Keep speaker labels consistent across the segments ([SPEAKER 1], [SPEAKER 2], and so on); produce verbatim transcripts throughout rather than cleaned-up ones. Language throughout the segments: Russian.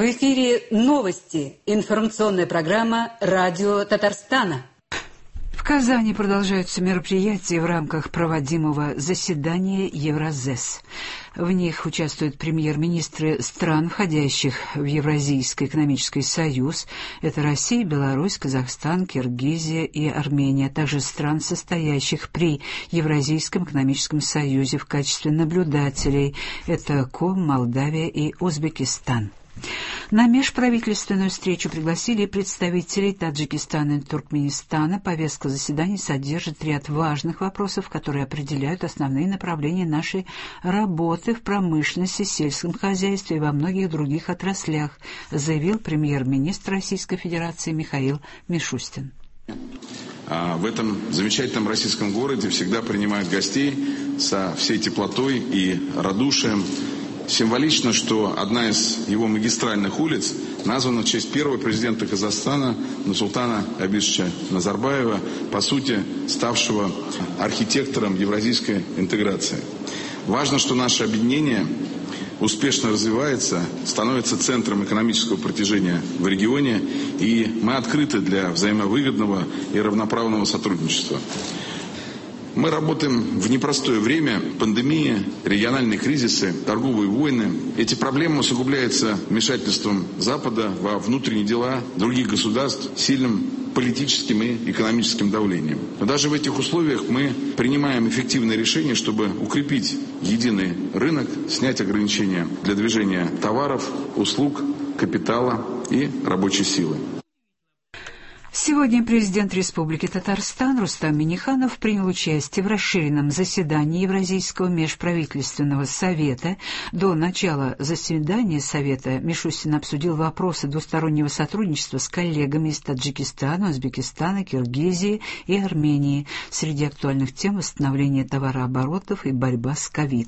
[SPEAKER 1] В эфире новости. Информационная программа «Радио Татарстана».
[SPEAKER 2] В Казани продолжаются мероприятия в рамках проводимого заседания Евразэс. В них участвуют премьер-министры стран, входящих в Евразийский экономический союз. Это Россия, Беларусь, Казахстан, Киргизия и Армения, а также стран, состоящих при Евразийском экономическом союзе в качестве наблюдателей. Это Ком, Молдавия и Узбекистан. На межправительственную встречу пригласили представителей Таджикистана и Туркменистана. Повестка заседаний содержит ряд важных вопросов, которые определяют основные направления нашей работы в промышленности, сельском хозяйстве и во многих других отраслях, заявил премьер-министр Российской Федерации Михаил Мишустин.
[SPEAKER 3] В этом замечательном российском городе всегда принимают гостей со всей теплотой и радушием. Символично, что одна из его магистральных улиц названа в честь первого президента Казахстана Нурсултана Абишевича Назарбаева, по сути, ставшего архитектором евразийской интеграции. Важно, что наше объединение успешно развивается, становится центром экономического протяжения в регионе, и мы открыты для взаимовыгодного и равноправного сотрудничества. Мы работаем в непростое время: пандемия, региональные кризисы, торговые войны. Эти проблемы усугубляются вмешательством Запада во внутренние дела других государств, сильным политическим и экономическим давлением. Но даже в этих условиях мы принимаем эффективные решения, чтобы укрепить единый рынок, снять ограничения для движения товаров, услуг, капитала и рабочей силы.
[SPEAKER 2] Сегодня президент Республики Татарстан Рустам Минниханов принял участие в расширенном заседании Евразийского межправительственного совета. До начала заседания совета Мишустин обсудил вопросы двустороннего сотрудничества с коллегами из Таджикистана, Узбекистана, Киргизии и Армении. Среди актуальных тем восстановление товарооборотов и борьба с ковид.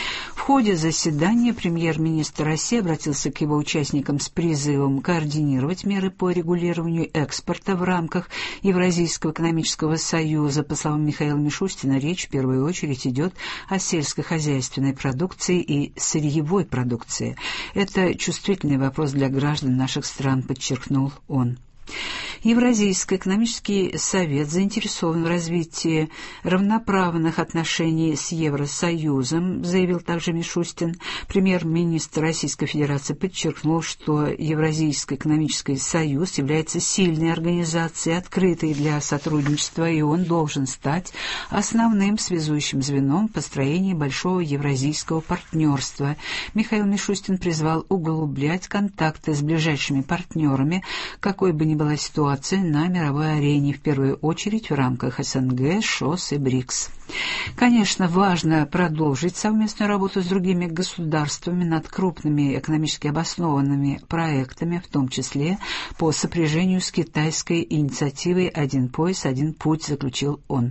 [SPEAKER 2] В ходе заседания премьер-министр России обратился к его участникам с призывом координировать меры по регулированию экспорта в рамках Евразийского экономического союза. По словам Михаила Мишустина, речь в первую очередь идет о сельскохозяйственной продукции и сырьевой продукции. Это чувствительный вопрос для граждан наших стран, подчеркнул он. Евразийский экономический совет заинтересован в развитии равноправных отношений с Евросоюзом, заявил также Мишустин. Премьер-министр Российской Федерации подчеркнул, что Евразийский экономический союз является сильной организацией, открытой для сотрудничества, и он должен стать основным связующим звеном в построении большого евразийского партнерства. Михаил Мишустин призвал углублять контакты с ближайшими партнерами, какой бы ни была ситуация на мировой арене, в первую очередь в рамках СНГ, ШОС и БРИКС. Конечно, важно продолжить совместную работу с другими государствами над крупными экономически обоснованными проектами, в том числе по сопряжению с китайской инициативой «Один пояс, один путь», заключил он.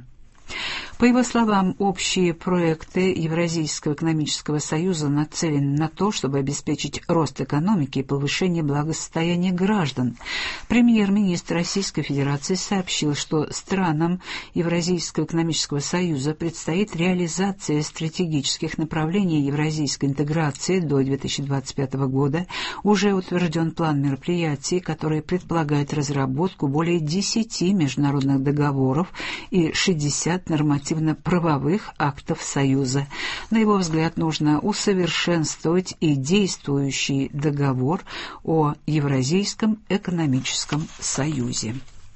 [SPEAKER 2] По его словам, общие проекты Евразийского экономического союза нацелены на то, чтобы обеспечить рост экономики и повышение благосостояния граждан. Премьер-министр Российской Федерации сообщил, что странам Евразийского экономического союза предстоит реализация стратегических направлений евразийской интеграции до две тысячи двадцать пятого года. Уже утвержден план мероприятий, который предполагает разработку более десяти международных договоров и шестидесяти нормативно-правовых актов Союза. На его взгляд, нужно усовершенствовать и действующий договор о Евразийском экономическом союзе.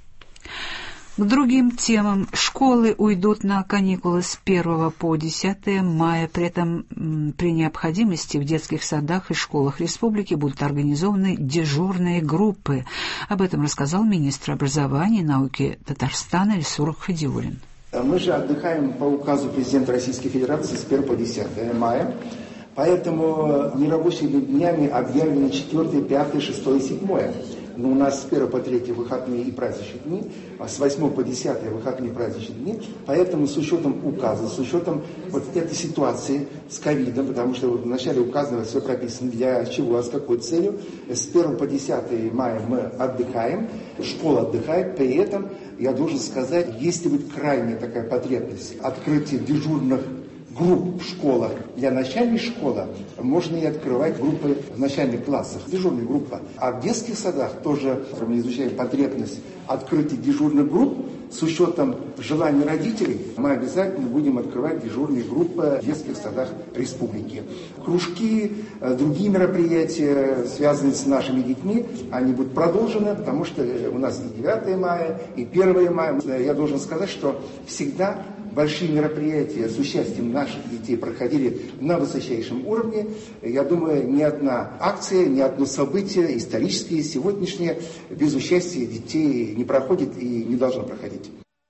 [SPEAKER 2] К другим темам. Школы уйдут на каникулы с первого по десятое мая. При этом при необходимости в детских садах и школах республики будут организованы дежурные группы. Об этом рассказал министр образования и науки Татарстана Ильсур Хадиуллин.
[SPEAKER 4] Мы же отдыхаем по указу президента Российской Федерации с первого по десятое мая. Поэтому нерабочими днями объявлены четвёртое, пятое, шестое и седьмое. Но у нас с первого по третье выходные и праздничные дни, а с восьмого по десятое выходные и праздничные дни. Поэтому с учетом указа, с учетом вот этой ситуации с ковидом, потому что в начале указа все прописано, для чего, с какой целью, с первого по десятое мая мы отдыхаем, школа отдыхает, при этом, я должен сказать, если будет крайняя такая потребность открытия дежурных групп в школах для начальной школы можно и открывать группы в начальных классах, дежурная группа. А в детских садах тоже мы изучаем потребность открытия дежурных групп. С учетом желаний родителей мы обязательно будем открывать дежурные группы в детских садах республики. Кружки, другие мероприятия, связанные с нашими детьми, они будут продолжены, потому что у нас и девятое мая, и первое мая. Я должен сказать, что всегда большие мероприятия с участием наших детей проходили на высочайшем уровне. Я думаю, ни одна акция, ни одно событие историческое, сегодняшнее, без участия детей не проходит и не должно проходить.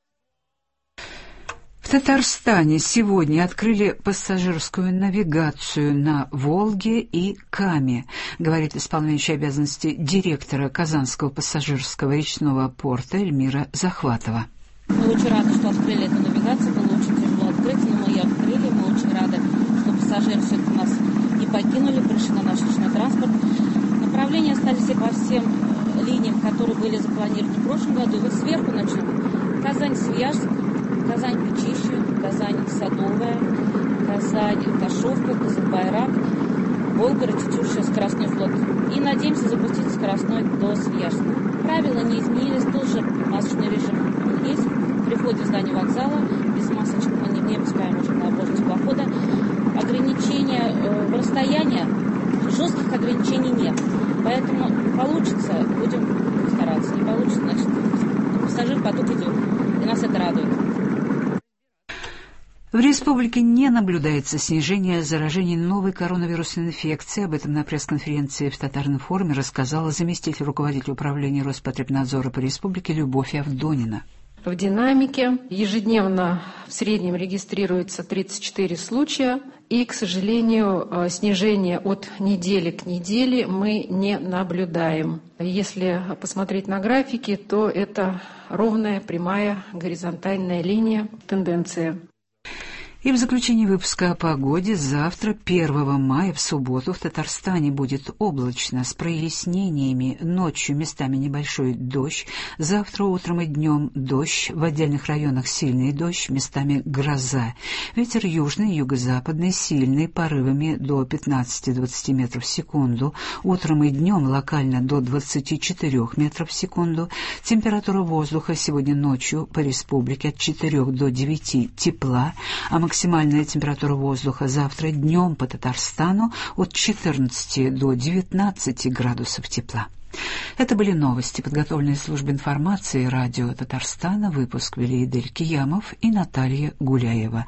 [SPEAKER 2] В Татарстане сегодня открыли пассажирскую навигацию на Волге и Каме, говорит исполняющий обязанности директора Казанского пассажирского речного порта Эльмира Захватова.
[SPEAKER 5] Мы очень рады, что открыли эту навигацию, было очень тяжело открыть, но мы ее открыли, мы очень рады, что пассажиры все-таки нас не покинули, пришли на наш речной транспорт. Направления остались и по всем линиям, которые были запланированы в прошлом году. И вот сверху начнем. Казань-Свияжск, Казань-Печищу, Казань-Садовая, Казань-Кашовка, Казань-Байрак, Волгород, Тетюши, Скоростной флот. И надеемся запустить скоростной до Свияжска. Правила не изменились, тоже масочный режим есть. При входе в здание вокзала без масочек мы не пускаем уже на борт теплохода. Ограничения э, в расстоянии, жестких ограничений нет. Поэтому получится, будем стараться. Не получится, значит, пассажир поток идет. И нас это радует.
[SPEAKER 2] В республике не наблюдается снижение заражений новой коронавирусной инфекцией. Об этом на пресс-конференции в Татарном форуме рассказала заместитель руководителя управления Роспотребнадзора по республике Любовь Авдонина.
[SPEAKER 6] В динамике ежедневно в среднем регистрируется тридцать четыре случая, и, к сожалению, снижение от недели к неделе мы не наблюдаем. Если посмотреть на графики, то это ровная, прямая, горизонтальная линия, тенденция.
[SPEAKER 2] И в заключении выпуска о погоде: завтра, первого мая, в субботу, в Татарстане будет облачно, с прояснениями, ночью местами небольшой дождь, завтра утром и днем дождь, в отдельных районах сильный дождь, местами гроза. Ветер южный, юго-западный, сильный, порывами до пятнадцати-двадцати метров в секунду, утром и днем локально до двадцати четырёх метров в секунду. Температура воздуха сегодня ночью по республике от четырёх до девяти тепла, а максимальная температура воздуха завтра днем по Татарстану от четырнадцати до девятнадцати градусов тепла. Это были новости, подготовленные службой информации радио Татарстана. Выпуск вели Идель Киямов и Наталья Гуляева.